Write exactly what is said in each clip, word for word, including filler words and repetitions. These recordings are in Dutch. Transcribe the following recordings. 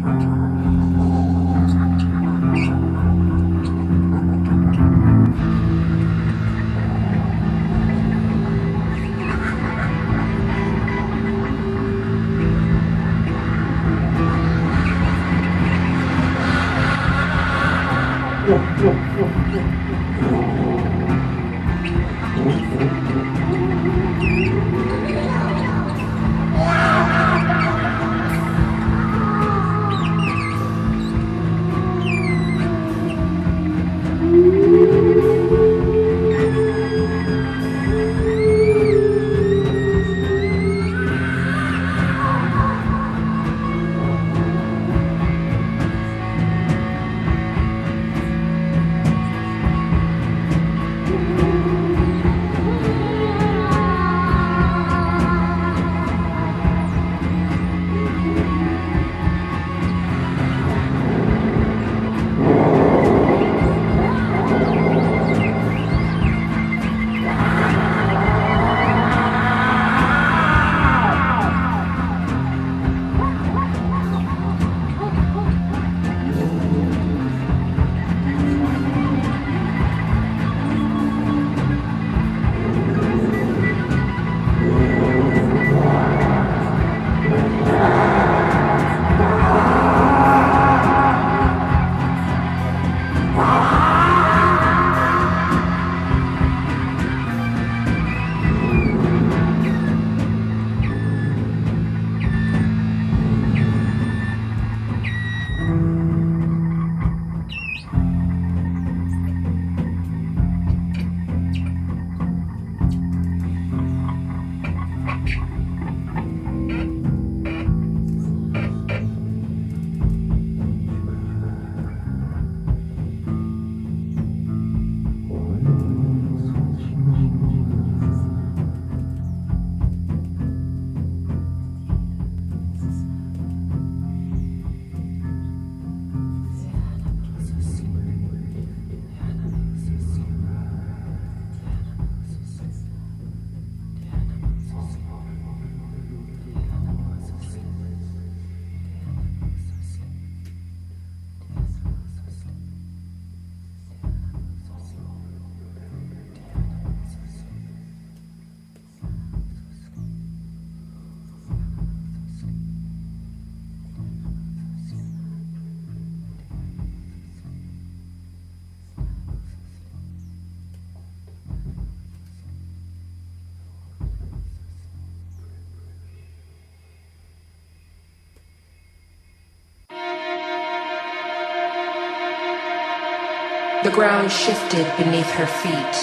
The ground shifted beneath her feet.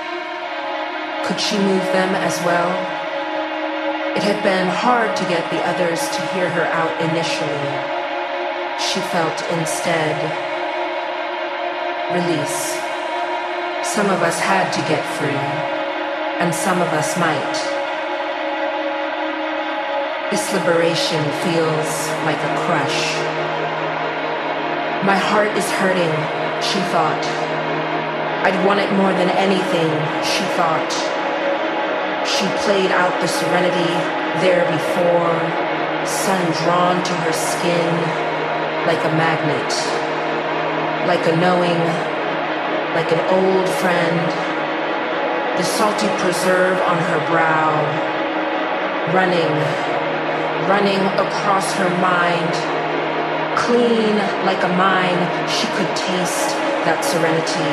Could she move them as well? It had been hard to get the others to hear her out initially. She felt instead release. Some of us had to get free, and some of us might. This liberation feels like a crush. My heart is hurting, she thought. I'd want it more than anything, she thought. She played out the serenity there before, sun drawn to her skin like a magnet, like a knowing, like an old friend, the salty preserve on her brow, running, running across her mind, clean like a mine. She could taste that serenity.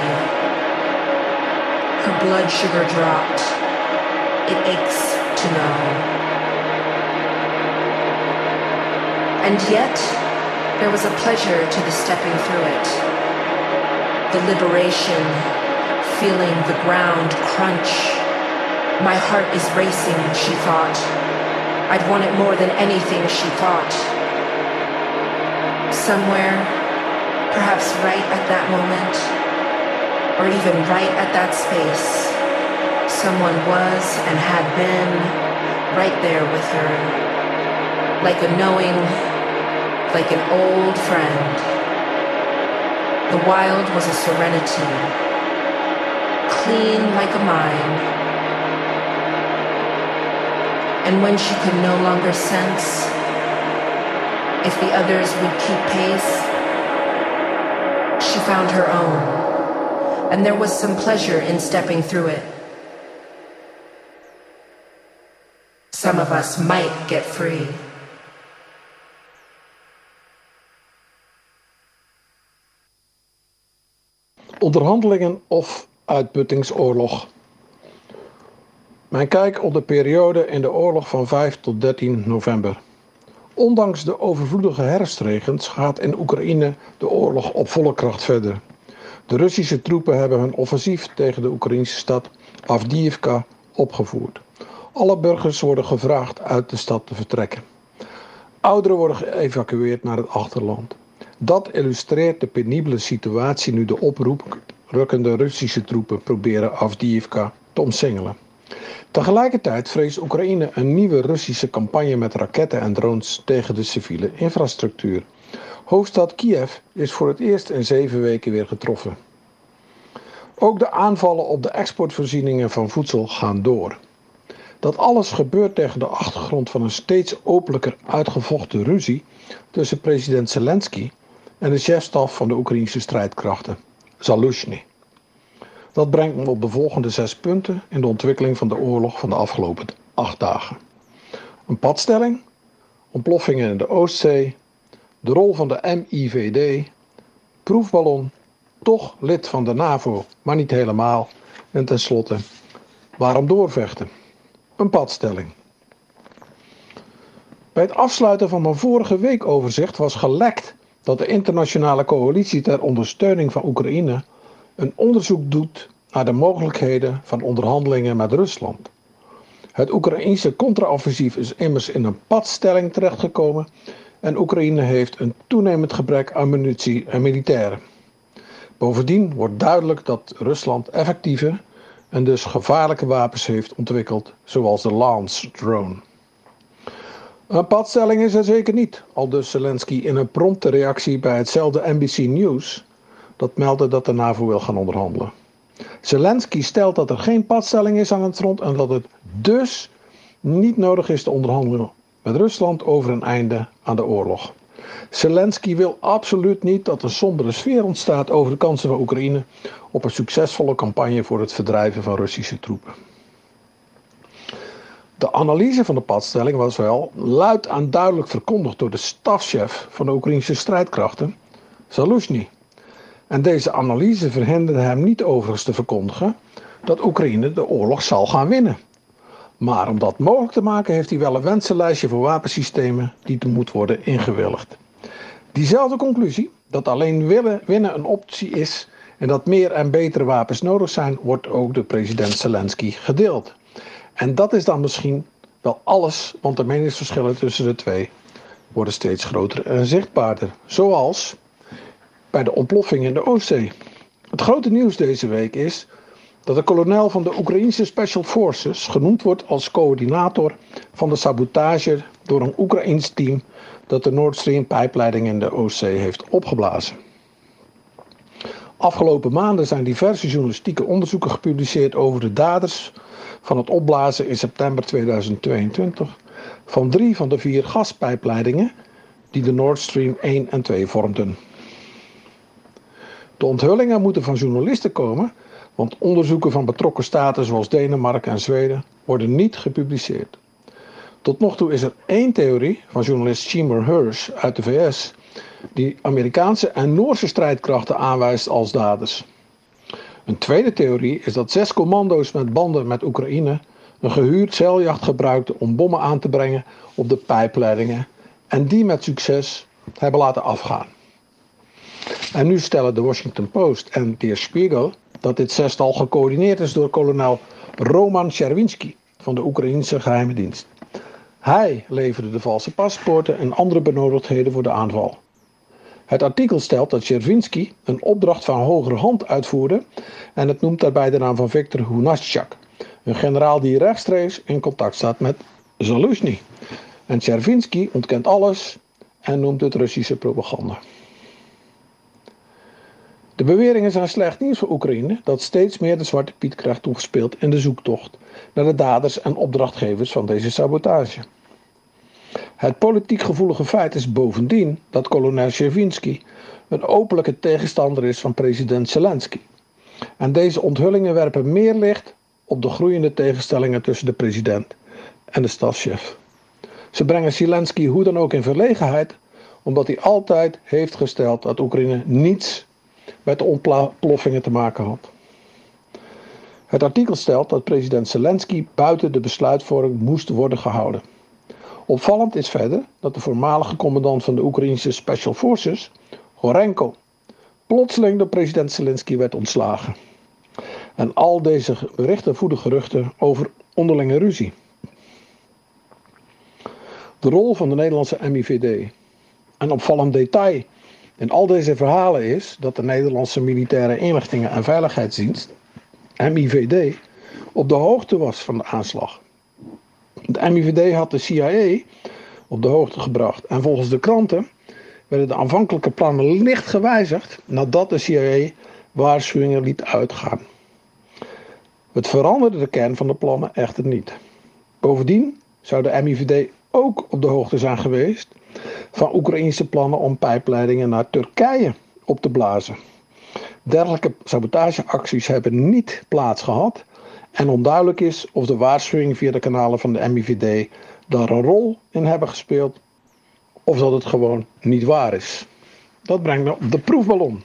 Her blood sugar dropped. It aches to know. And yet, there was a pleasure to the stepping through it. The liberation, feeling the ground crunch. My heart is racing, she thought. I'd want it more than anything, she thought. Somewhere, perhaps right at that moment, or even right at that space, someone was and had been right there with her, like a knowing, like an old friend. The wild was a serenity, clean like a mine. And when she could no longer sense, if the others would keep pace. She found her own, and there was some pleasure in stepping through it. Some of us might get free. Onderhandelingen of uitputtingsoorlog. Mijn kijk op de periode in de oorlog van vijf tot dertien november. Ondanks de overvloedige herfstregens gaat in Oekraïne de oorlog op volle kracht verder. De Russische troepen hebben hun offensief tegen de Oekraïnse stad Avdiivka opgevoerd. Alle burgers worden gevraagd uit de stad te vertrekken. Ouderen worden geëvacueerd naar het achterland. Dat illustreert de penibele situatie nu de oprukkende Russische troepen proberen Avdiivka te omsingelen. Tegelijkertijd vreest Oekraïne een nieuwe Russische campagne met raketten en drones tegen de civiele infrastructuur. Hoofdstad Kiev is voor het eerst in zeven weken weer getroffen. Ook de aanvallen op de exportvoorzieningen van voedsel gaan door. Dat alles gebeurt tegen de achtergrond van een steeds openlijker uitgevochten ruzie tussen president Zelensky en de chefstaf van de Oekraïnse strijdkrachten, Zaluzhny. Dat brengt me op de volgende zes punten in de ontwikkeling van de oorlog van de afgelopen acht dagen. Een padstelling, ontploffingen in de Oostzee, de rol van de M I V D, proefballon, toch lid van de NAVO, maar niet helemaal, en tenslotte, waarom doorvechten? Een padstelling. Bij het afsluiten van mijn vorige weekoverzicht was gelekt dat de internationale coalitie ter ondersteuning van Oekraïne een onderzoek doet naar de mogelijkheden van onderhandelingen met Rusland. Het Oekraïense contra-offensief is immers in een padstelling terechtgekomen en Oekraïne heeft een toenemend gebrek aan munitie en militairen. Bovendien wordt duidelijk dat Rusland effectieve en dus gevaarlijke wapens heeft ontwikkeld, zoals de Lance drone. Een padstelling is er zeker niet, aldus Zelensky in een prompte reactie bij hetzelfde N B C News, dat meldde dat de NAVO wil gaan onderhandelen. Zelensky stelt dat er geen padstelling is aan het front en dat het dus niet nodig is te onderhandelen met Rusland over een einde aan de oorlog. Zelensky wil absoluut niet dat een sombere sfeer ontstaat over de kansen van Oekraïne op een succesvolle campagne voor het verdrijven van Russische troepen. De analyse van de padstelling was wel luid en duidelijk verkondigd door de stafchef van de Oekraïnse strijdkrachten, Zaluzhny. En deze analyse verhinderde hem niet overigens te verkondigen dat Oekraïne de oorlog zal gaan winnen. Maar om dat mogelijk te maken heeft hij wel een wensenlijstje voor wapensystemen die te moet worden ingewilligd. Diezelfde conclusie, dat alleen willen winnen een optie is en dat meer en betere wapens nodig zijn, wordt ook door president Zelensky gedeeld. En dat is dan misschien wel alles, want de meningsverschillen tussen de twee worden steeds groter en zichtbaarder. Zoals bij de ontploffing in de Oostzee. Het grote nieuws deze week is dat de kolonel van de Oekraïnse Special Forces genoemd wordt als coördinator van de sabotage door een Oekraïns team dat de Nord Stream pijpleiding in de Oostzee heeft opgeblazen. Afgelopen maanden zijn diverse journalistieke onderzoeken gepubliceerd over de daders van het opblazen in september tweeduizend tweeëntwintig van drie van de vier gaspijpleidingen die de Nord Stream één en twee vormden. De onthullingen moeten van journalisten komen, want onderzoeken van betrokken staten zoals Denemarken en Zweden worden niet gepubliceerd. Tot nog toe is er één theorie van journalist Seymour Hersh uit de V S die Amerikaanse en Noorse strijdkrachten aanwijst als daders. Een tweede theorie is dat zes commando's met banden met Oekraïne een gehuurd zeiljacht gebruikten om bommen aan te brengen op de pijpleidingen en die met succes hebben laten afgaan. En nu stellen de Washington Post en Der Spiegel dat dit zestal gecoördineerd is door kolonel Roman Chervinsky van de Oekraïnse geheime dienst. Hij leverde de valse paspoorten en andere benodigdheden voor de aanval. Het artikel stelt dat Chervinsky een opdracht van hogere hand uitvoerde en het noemt daarbij de naam van Viktor Hunashchak, een generaal die rechtstreeks in contact staat met Zaluzhny. En Chervinsky ontkent alles en noemt het Russische propaganda. De beweringen zijn slecht nieuws voor Oekraïne dat steeds meer de Zwarte Piet krijgt toegespeeld in de zoektocht naar de daders en opdrachtgevers van deze sabotage. Het politiek gevoelige feit is bovendien dat kolonel Chervinsky een openlijke tegenstander is van president Zelensky. En deze onthullingen werpen meer licht op de groeiende tegenstellingen tussen de president en de stafchef. Ze brengen Zelensky hoe dan ook in verlegenheid, omdat hij altijd heeft gesteld dat Oekraïne niets met de ontploffingen te maken had. Het artikel stelt dat president Zelensky buiten de besluitvorming moest worden gehouden. Opvallend is verder dat de voormalige commandant van de Oekraïnse Special Forces, Horenko, plotseling door president Zelensky werd ontslagen. En al deze berichten voeden geruchten over onderlinge ruzie. De rol van de Nederlandse M I V D. Een opvallend detail in al deze verhalen is dat de Nederlandse Militaire Inlichtingen en Veiligheidsdienst, M I V D, op de hoogte was van de aanslag. De M I V D had de C I A op de hoogte gebracht en volgens de kranten werden de aanvankelijke plannen licht gewijzigd nadat de C I A waarschuwingen liet uitgaan. Het veranderde de kern van de plannen echter niet. Bovendien zou de M I V D ook op de hoogte zijn geweest van Oekraïnse plannen om pijpleidingen naar Turkije op te blazen. Dergelijke sabotageacties hebben niet plaatsgehad en onduidelijk is of de waarschuwingen via de kanalen van de M I V D daar een rol in hebben gespeeld of dat het gewoon niet waar is. Dat brengt me op de proefballon.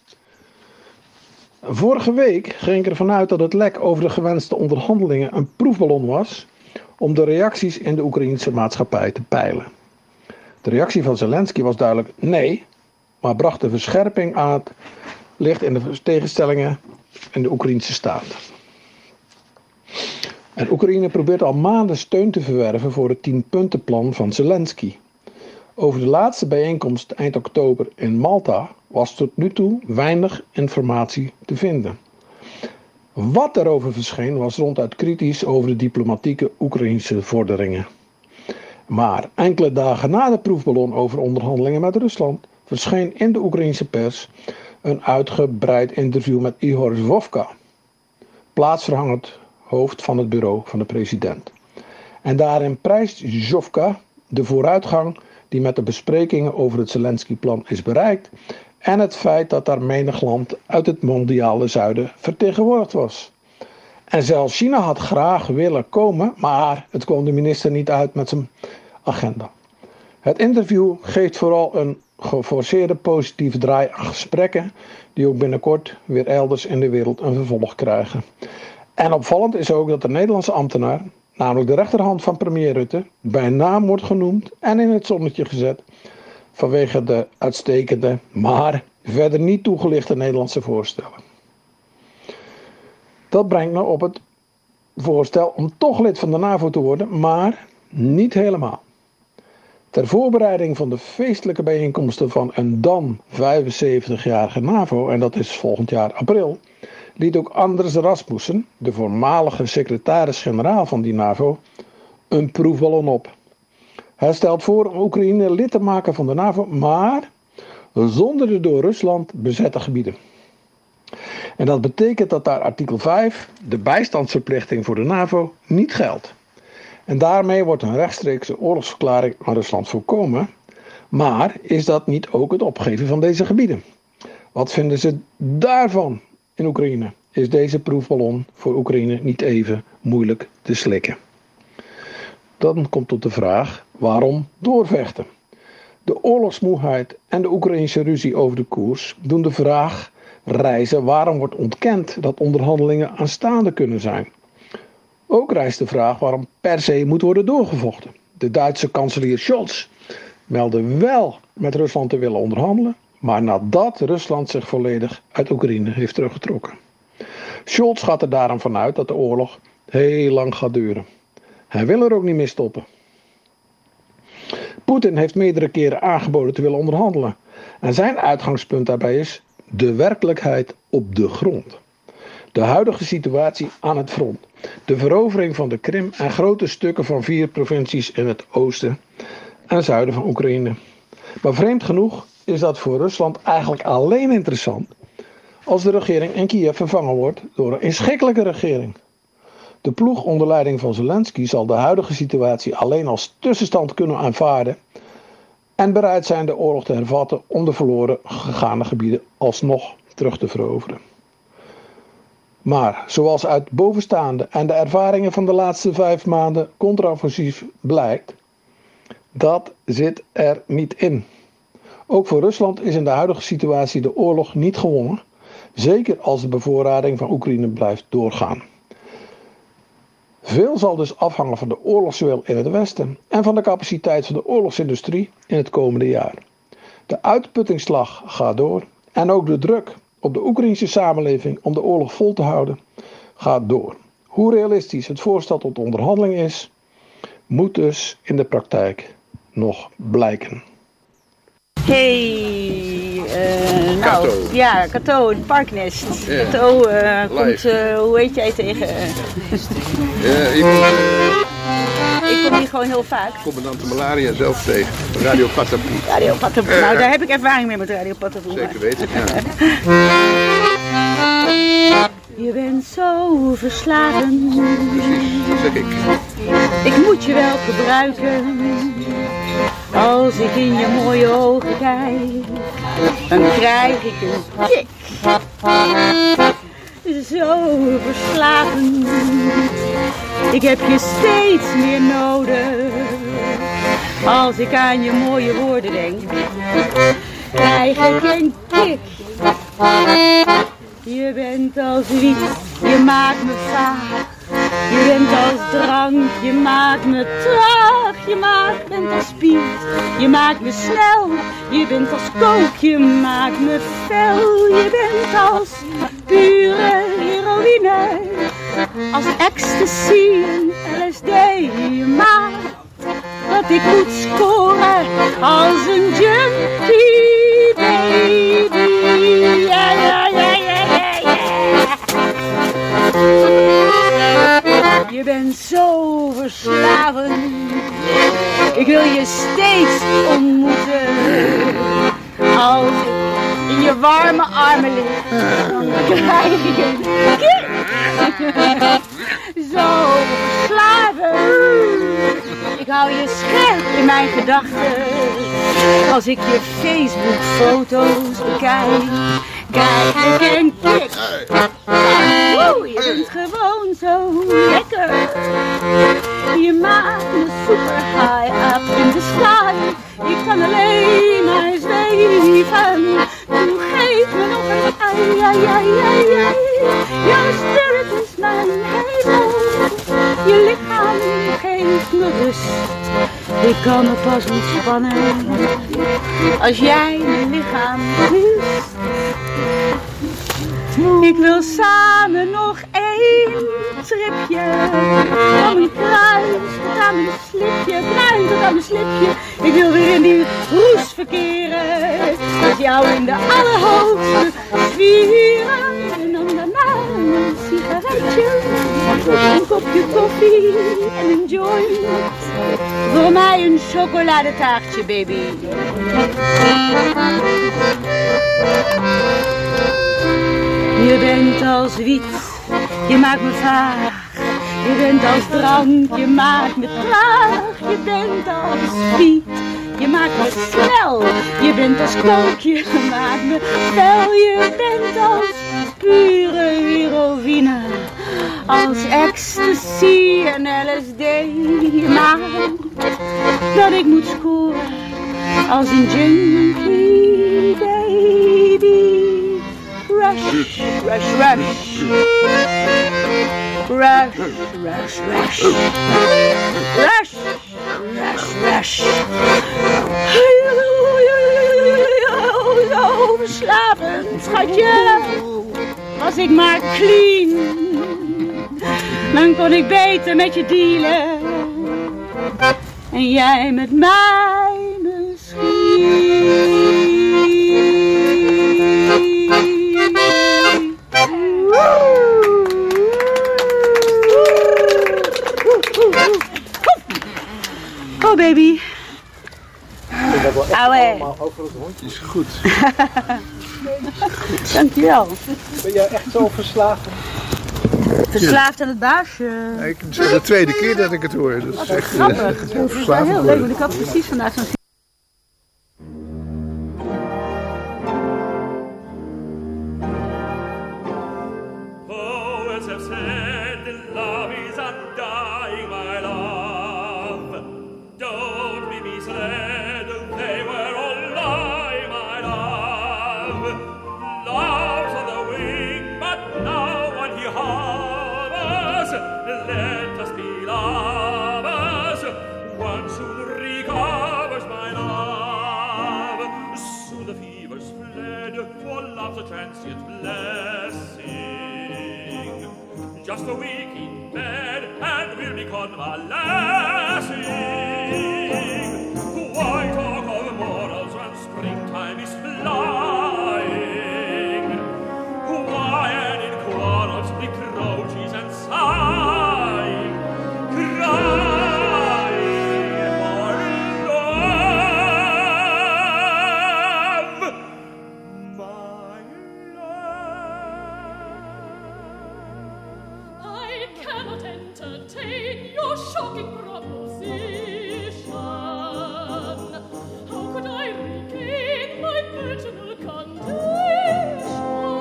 Vorige week ging ik ervan uit dat het lek over de gewenste onderhandelingen een proefballon was om de reacties in de Oekraïnse maatschappij te peilen. De reactie van Zelensky was duidelijk nee, maar bracht de verscherping aan het licht in de tegenstellingen in de Oekraïnse staat. En Oekraïne probeert al maanden steun te verwerven voor het tienpuntenplan van Zelensky. Over de laatste bijeenkomst eind oktober in Malta was tot nu toe weinig informatie te vinden. Wat daarover verscheen was ronduit kritisch over de diplomatieke Oekraïnse vorderingen. Maar enkele dagen na de proefballon over onderhandelingen met Rusland verscheen in de Oekraïnse pers een uitgebreid interview met Ihor Zhivovka, plaatsvervangend hoofd van het bureau van de president. En daarin prijst Zhivovka de vooruitgang die met de besprekingen over het Zelensky-plan is bereikt en het feit dat daar menig land uit het mondiale zuiden vertegenwoordigd was. En zelfs China had graag willen komen, maar het kwam de minister niet uit met zijn agenda. Het interview geeft vooral een geforceerde positieve draai aan gesprekken die ook binnenkort weer elders in de wereld een vervolg krijgen. En opvallend is ook dat de Nederlandse ambtenaar, namelijk de rechterhand van premier Rutte, bij naam wordt genoemd en in het zonnetje gezet vanwege de uitstekende, maar verder niet toegelichte Nederlandse voorstellen. Dat brengt me op het voorstel om toch lid van de NAVO te worden, maar niet helemaal. Ter voorbereiding van de feestelijke bijeenkomsten van een dan vijfenzeventigjarige NAVO, en dat is volgend jaar april, liet ook Anders Rasmussen, de voormalige secretaris-generaal van die NAVO, een proefballon op. Hij stelt voor om Oekraïne lid te maken van de NAVO, maar zonder de door Rusland bezette gebieden. En dat betekent dat daar artikel vijf, de bijstandsverplichting voor de NAVO, niet geldt. En daarmee wordt een rechtstreekse oorlogsverklaring aan Rusland voorkomen. Maar is dat niet ook het opgeven van deze gebieden? Wat vinden ze daarvan in Oekraïne? Is deze proefballon voor Oekraïne niet even moeilijk te slikken? Dan komt tot de vraag, waarom doorvechten? De oorlogsmoeheid en de Oekraïnse ruzie over de koers doen de vraag rijzen waarom wordt ontkend dat onderhandelingen aanstaande kunnen zijn. Ook rijst de vraag waarom per se moet worden doorgevochten. De Duitse kanselier Scholz meldde wel met Rusland te willen onderhandelen, maar nadat Rusland zich volledig uit Oekraïne heeft teruggetrokken. Scholz gaat er daarom vanuit dat de oorlog heel lang gaat duren. Hij wil er ook niet mee stoppen. Poetin heeft meerdere keren aangeboden te willen onderhandelen. En zijn uitgangspunt daarbij is de werkelijkheid op de grond. De huidige situatie aan het front. De verovering van de Krim en grote stukken van vier provincies in het oosten en zuiden van Oekraïne. Maar vreemd genoeg is dat voor Rusland eigenlijk alleen interessant als de regering in Kiev vervangen wordt door een inschikkelijke regering. De ploeg onder leiding van Zelensky zal de huidige situatie alleen als tussenstand kunnen aanvaarden en bereid zijn de oorlog te hervatten om de verloren gegaane gebieden alsnog terug te veroveren. Maar zoals uit bovenstaande en de ervaringen van de laatste vijf maanden contraoffensief blijkt, dat zit er niet in. Ook voor Rusland is in de huidige situatie de oorlog niet gewonnen, zeker als de bevoorrading van Oekraïne blijft doorgaan. Veel zal dus afhangen van de oorlogswil in het Westen en van de capaciteit van de oorlogsindustrie in het komende jaar. De uitputtingsslag gaat door en ook de druk op de Oekraïnse samenleving om de oorlog vol te houden gaat door. Hoe realistisch het voorstel tot onderhandeling is, moet dus in de praktijk nog blijken. Hey, uh, nou, Kato. ja, Kato, het Parknest. Ja. Kato, uh, komt, Live. uh, hoe heet jij tegen? Uh, Ja, ik kom, uh, ik kom hier gewoon heel vaak. commandant de malaria zelf tegen. Radio Patapoe. Radio Patapoe. Nou, daar heb ik ervaring mee met Radio Patapoe. Zeker weten, ja. Je bent zo verslagen. Precies, dat zeg ik. Ik moet je wel gebruiken. Als ik in je mooie ogen kijk, dan krijg ik een kick. Zo verslagen. Ik heb je steeds meer nodig. Als ik aan je mooie woorden denk, krijg ik een kick. Je bent als wiet, je maakt me vaag. Je bent als drank, je maakt me traag. Je maakt, bent als spiet, je maakt me snel. Je bent als kook, je maakt me fel. Je bent als pure heroïne, als ecstasy en L S D. Je maakt dat ik moet scoren als een junkie, baby. Ja, ja, ja, ja, ja, ja. Je bent zo verslavend. Ik wil je steeds ontmoeten. Als ik in je warme armen lig, dan krijg ik een kick. Zo verslavend. Ik hou je scherp in mijn gedachten. Als ik je Facebook foto's bekijk, krijg ik een kick. Woe, je bent gewoon zo lekker. Je maakt me super high up in the sky. Ik kan alleen maar zweven. Doe geef me nog een ai, ai, ai, ai, ai. Jouw spirit is mijn hemel. Je lichaam geeft me rust. Ik kan me pas ontspannen als jij mijn lichaam kust. Ik wil samen nog één tripje. Van mijn kruis tot aan mijn slipje, kruis tot aan mijn slipje. Ik wil weer in die roes verkeren, met jou in de allerhoogste sferen. En dan daarna een sigaretje, een kopje koffie en een joint. Voor mij een chocoladetaartje, baby. Je bent als wiet, je maakt me vaag. Je bent als drank, je maakt me traag. Je bent als fiet, je maakt me snel. Je bent als kook, je maakt me fel. Je bent als pure heroïne, als ecstasy en L S D. Je maakt dat ik moet scoren als een junkie, baby. Rush, rush, rush. Rush, rush, rush. Rush, rush, rush. Zo verslavend, schatje. Was ik maar clean, dan kon ik beter met je dealen. En jij met mij misschien. Oh baby. Auwe. Is goed. Dankjewel. Ben jij echt zo verslagen? Verslaafd aan het baasje. Ja, ik, het is de tweede keer dat ik het hoor. Dat is echt Grappig. uh, Dat is wel heel leuk, want ik had precies vandaag zo'n... Poets have said that love is undying, my love. Don't be misled, they were all lie, my love. Love's on the wing, but now when he hovers, let us be lovers. One soon recovers, my love. Soon the fever's fled, for love's a transient blessing. Just a week in bed, and we'll be convalescing. Why talk of morals when springtime is flying? Why add in quarrels, reproaches, and sighing? Crying for love, my I cannot entertain your shocking proposition. How could I regain my virginal condition?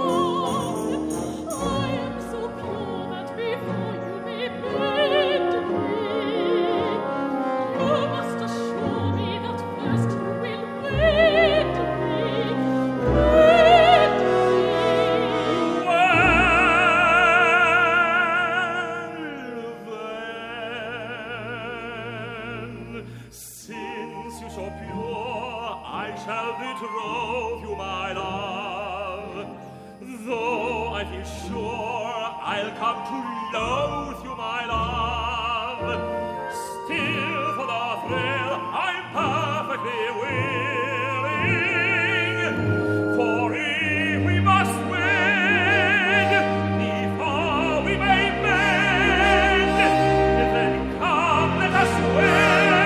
I am so pure that before you may bend me, you must assure me that first you will wed me. Wed me. Since you're so pure, I shall betroth you, my love. Though I feel sure I'll come to loathe you, my love. Still, for the thrill, I'm perfectly willing. For if we must wed before we may mend, then come, let us wed.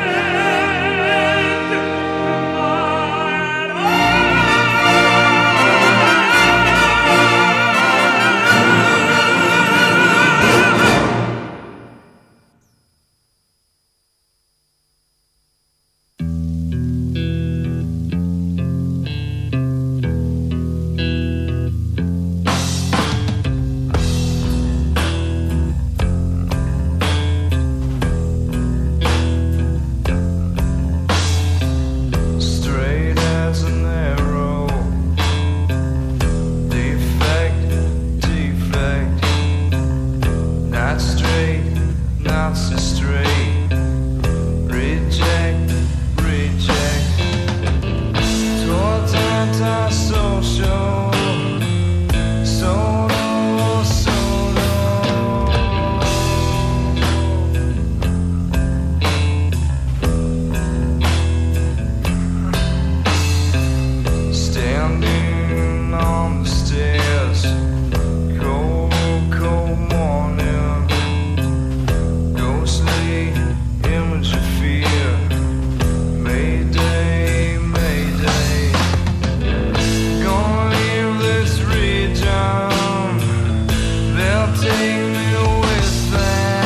Straight as an arrow, defect, defect, not straight, not so straight, reject, reject, towards antisocial, solo, solo. Standing on the stairs, cold, cold morning, ghostly image of fear. Mayday, mayday, gonna leave this region, they'll take me with them.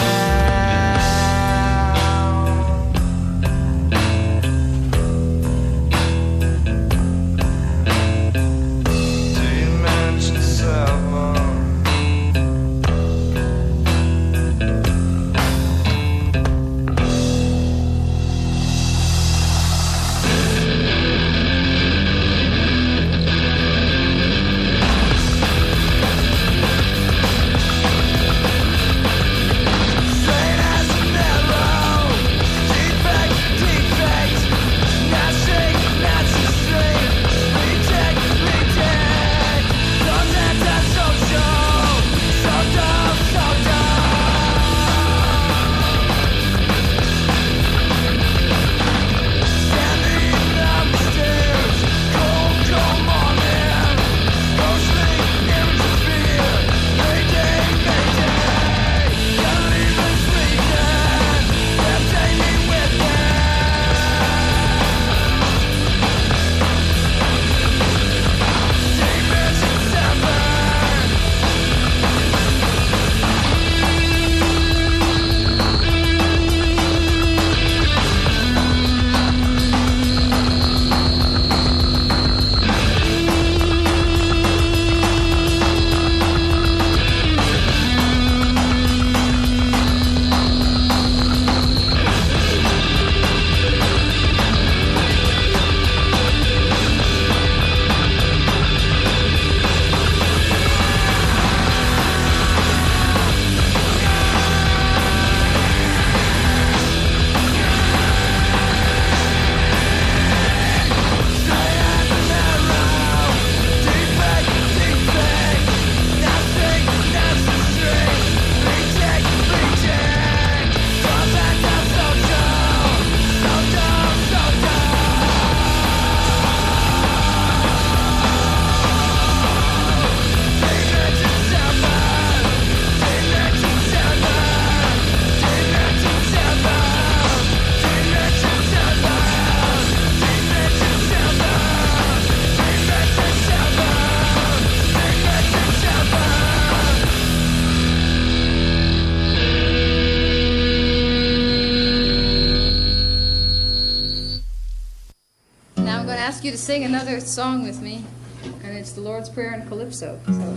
sing another song with me, and it's the Lord's Prayer and Calypso. So.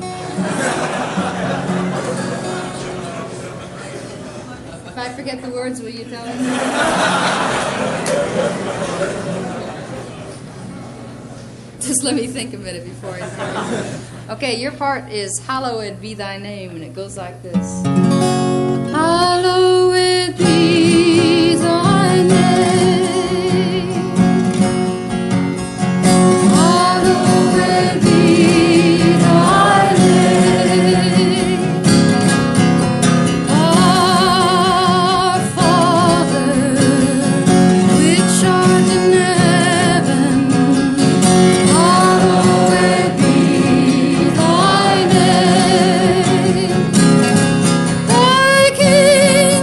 If I forget the words, will you tell me? Just let me think a minute before I sing it. Okay, your part is Hallowed Be Thy Name, and it goes like this. Hallowed be thy name. Hallowed be thy name. Our Father, which art in heaven, hallowed be thy name. Thy kingdom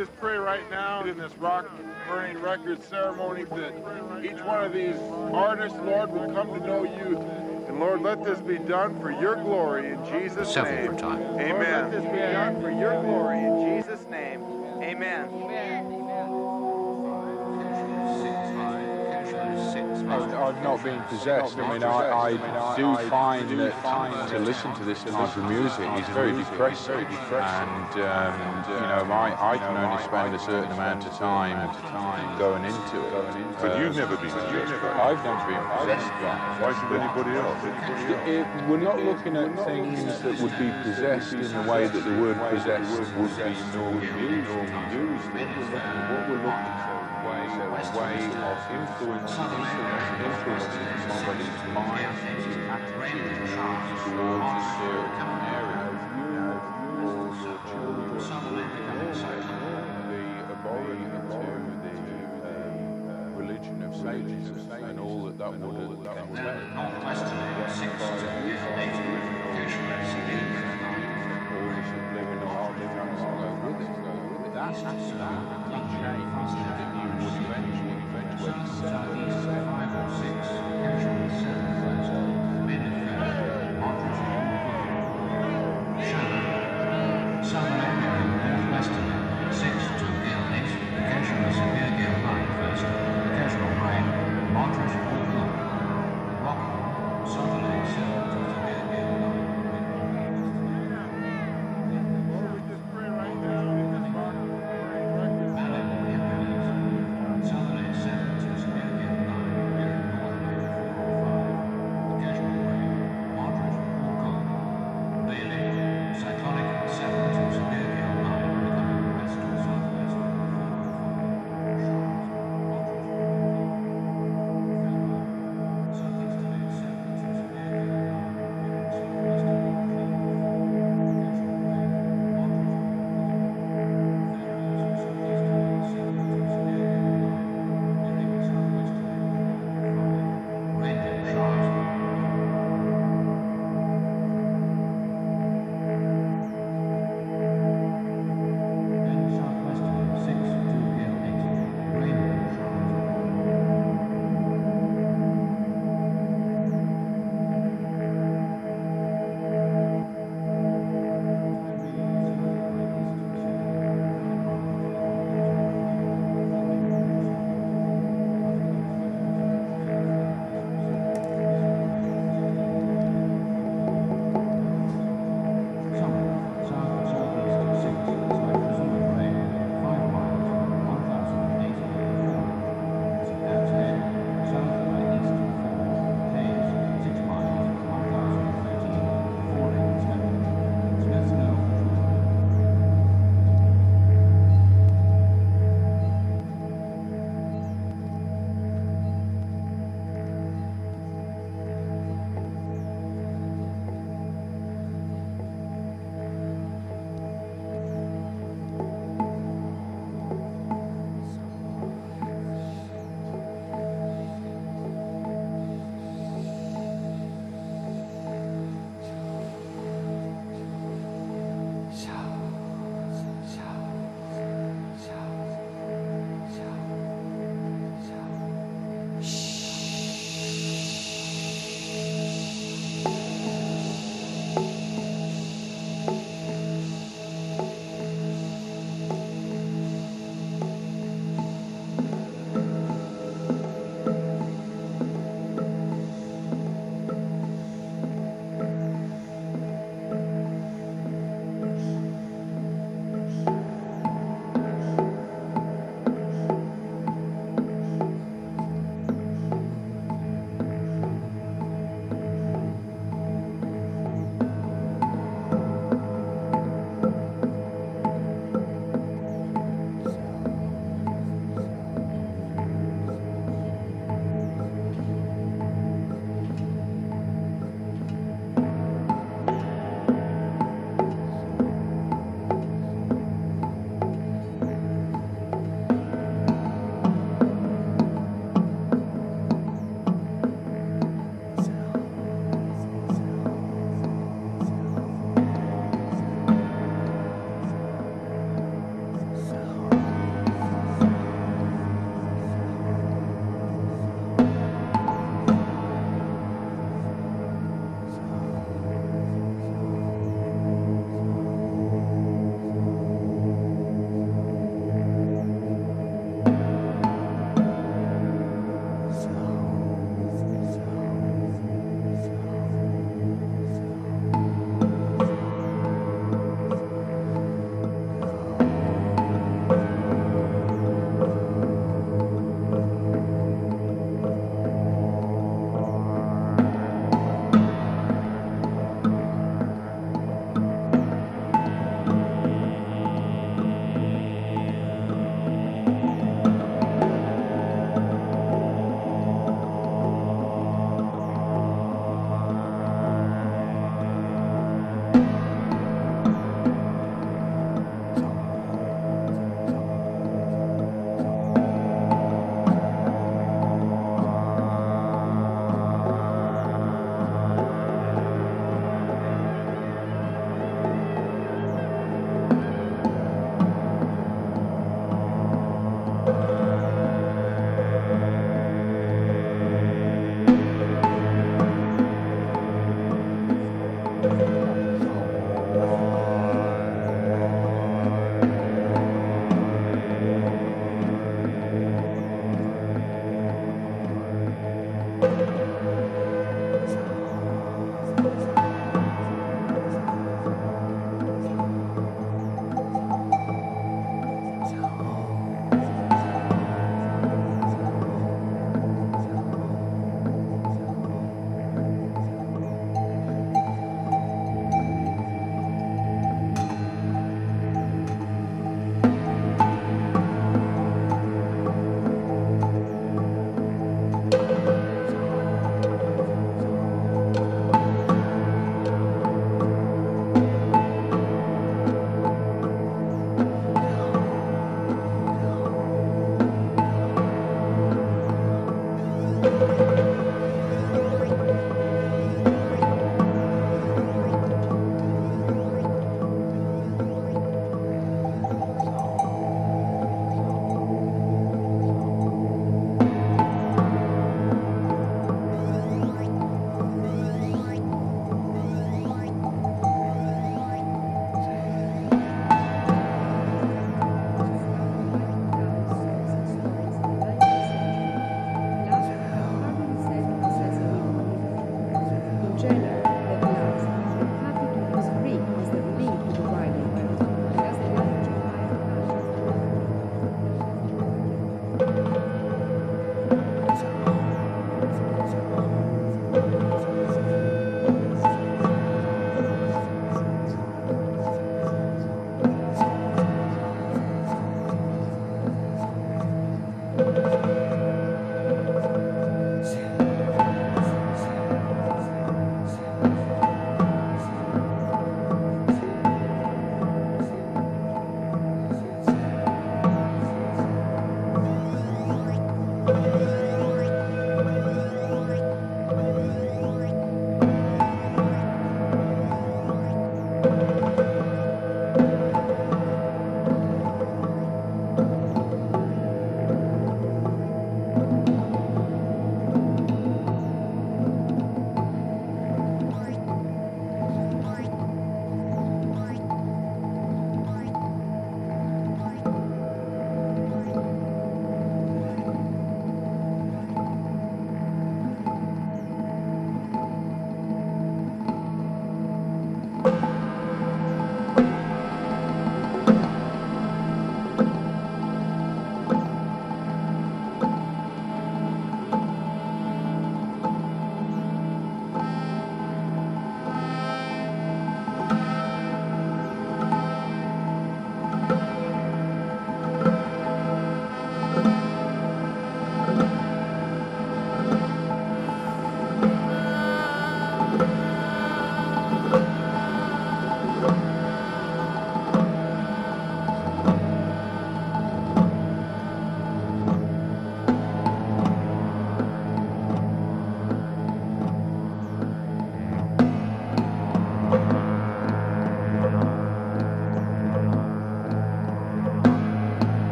just pray right now in this Rock Burning Records ceremony that each one of these artists, Lord, will come to know you. And Lord, let this be done for your glory in Jesus' Several name. more times. Amen. Lord, let this be done for your glory in Jesus' name. Amen. I've, I've not been possessed. I mean, I, I do find that to listen to this type of music is very depressing, and um, you know, I, I can only spend a certain amount of time going into it. But you've never been possessed. I've never been possessed. Why should anybody else? It, we're not looking at things that would be possessed in the way that the word possessed would be normally used. What we're looking for is a way of influencing, influencing somebody's mind, attitude towards a certain area of you or your children, the abhorrent to the religion of Satanism and all that that would entail. Northwestern six all the subliminal artifacts that go with it. That's absolutely change that you would eventually, eventually set